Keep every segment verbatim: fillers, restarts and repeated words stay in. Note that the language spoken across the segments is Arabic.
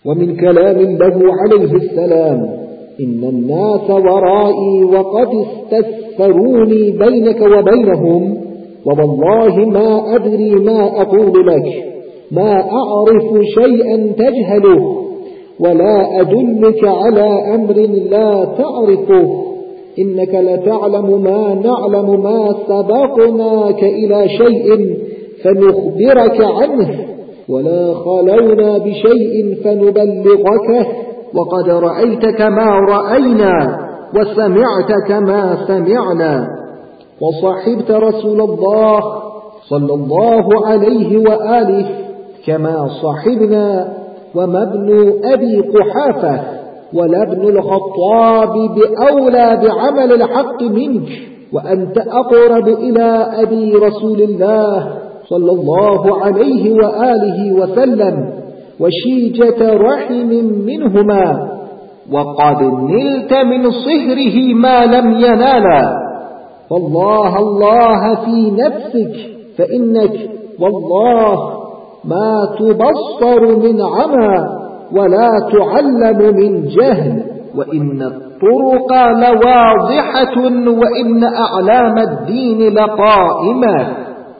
ومن كلام له عليه السلام: إن الناس ورائي وقد استسفروني بينك وبينهم، ووالله ما أدري ما أقول لك، ما أعرف شيئا تجهله، ولا أدلك على أمر لا تعرفه، إنك لتعلم ما نعلم، ما سبقناك إلى شيء فنخبرك عنه، ولا خلونا بشيء فنبلغك، وقد رأيت كما رأينا، وسمعت كما سمعنا، وصحبت رسول الله صلى الله عليه وآله كما صحبنا، وما ابن أبي قحافة ولا ابن الخطاب بأولى بعمل الحق منك، وأنت أقرب إلى أبي رسول الله صلى الله عليه وآله وسلم وشيجة رحم منهما، وقد نلت من صهره ما لم ينالا، والله الله في نفسك، فإنك والله ما تبصر من عمى ولا تعلم من جهل، وإن الطرق لواضحة، وإن أعلام الدين لقائمة.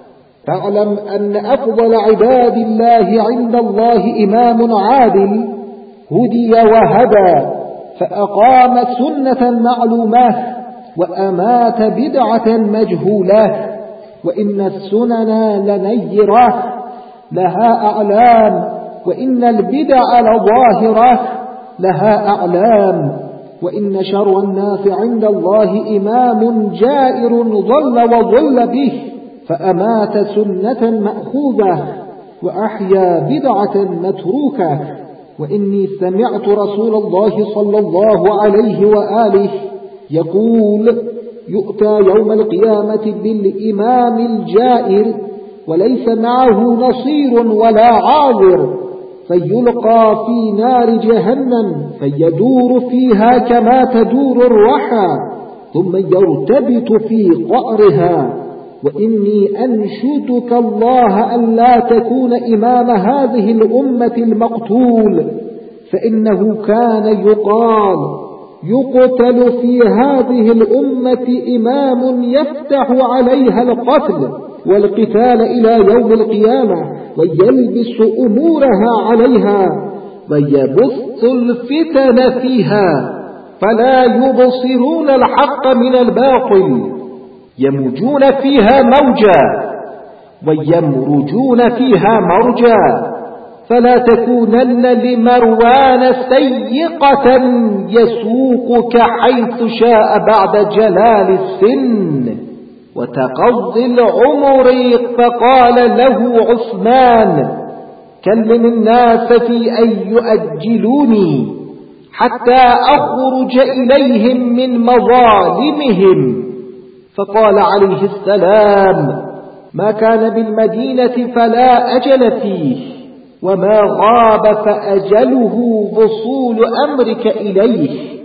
فاعلم أن أفضل عباد الله عند الله إمام عادل هدي وهدى، فأقام سنة معلومة وأمات بدعة مجهولة، وإن السنن لنيرة لها أعلام، وإن البدع لظاهرة لها أعلام، وإن شر الناس عند الله إمام جائر ضل وضل به، فأمات سنة مأخوذة وأحيا بدعة متروكة. وإني سمعت رسول الله صلى الله عليه وآله يقول: يؤتى يوم القيامة بالإمام الجائر وليس معه نصير ولا عاذر، فيلقى في نار جهنم فيدور فيها كما تدور الرحى، ثم يرتبط في قعرها. وإني أنشدك الله ألا تكون إمام هذه الأمة المقتول، فإنه كان يقال: يقتل في هذه الأمة إمام يفتح عليها القتل والقتال إلى يوم القيامة، ويلبس أمورها عليها، ويبث الفتن فيها، فلا يبصرون الحق من الباطل، يموجون فيها موجا ويمرجون فيها مرجا، فلا تكونن لمروان سيقة يسوقك حيث شاء بعد جلال السن وتقضي العمر. فقال له عثمان: كلم الناس في أن يؤجلوني حتى أخرج إليهم من مظالمهم. فقال عليه السلام: ما كان بالمدينة فلا أجل فيه، وما غاب فأجله وصول أمرك إليه.